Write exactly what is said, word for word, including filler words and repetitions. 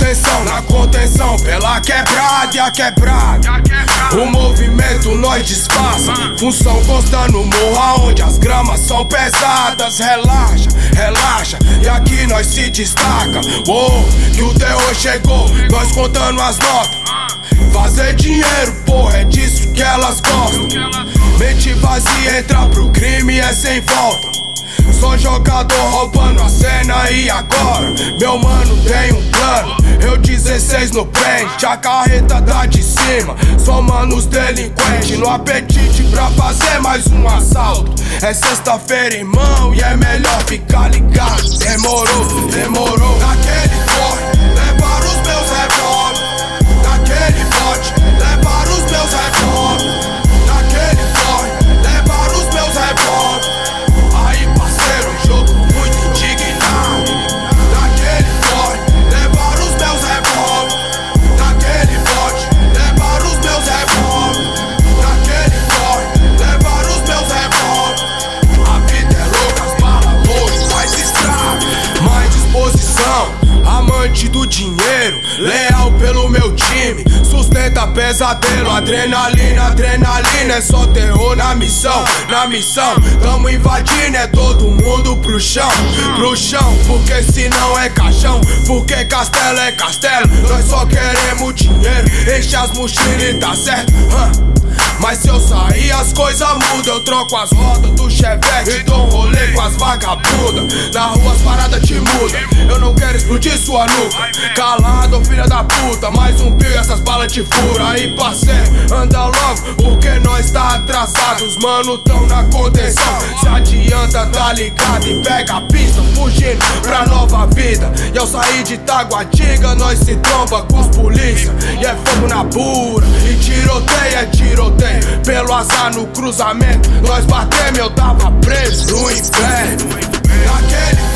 contenção, na contenção, pela quebrada e a quebrada. O movimento nós disfarça, função consta no morro aonde as gramas são pesadas. Relaxa, relaxa, e aqui nós se destaca. Uou, que o terror chegou, nós contando as notas. Fazer dinheiro, porra, é disso que elas gostam. Mente vazia, entrar pro crime é sem volta. Sou jogador roubando a cena e agora meu mano tem um plano. Eu dezesseis no pente, a carreta dá de cima, somando os delinquentes no apetite pra fazer mais um assalto. É sexta-feira, irmão, e é melhor ficar ligado. Demorou, demorou. Naquele corre, levar os meus revólver. Naquele bote, levar os meus revólver. Naquele corre, levar os meus revólver. Aí parceiro, jogo muito indignado. Naquele corre, levar os meus revólver. Naquele bote, levar os meus revólver. Naquele corre, levar os meus revólver. A vida é louca, as balas loucas, faz estrago. Mais disposição, amante do dinheiro, leal pelo meu time, sustenta pesadelo. Adrenalina, adrenalina, é só terror na missão. Na missão, tamo invadindo, é todo mundo pro chão. Pro chão, porque senão é caixão. Porque castelo é castelo, nós só queremos dinheiro. Enche as mochilas e tá certo, huh? Mas se eu sair as coisas mudam. Eu troco as rodas do Chevette e dou um rolê com as vagabundas. Na rua as paradas te mudam, eu não quero explodir sua nuca. Calado, filha da puta, mais um pio e essas balas te furam. Aí parceiro, anda logo, porque nós tá atrasado. Os mano tão na contenção, se adianta, tá ligado. E pega a pista, fugindo pra nova vida. E ao sair de Taguatinga, nós se tromba com os polícia. E é fogo na pura, e tiroteio é tiroteio. Pelo azar no cruzamento, nós batemos, eu tava preso no inferno. Naquele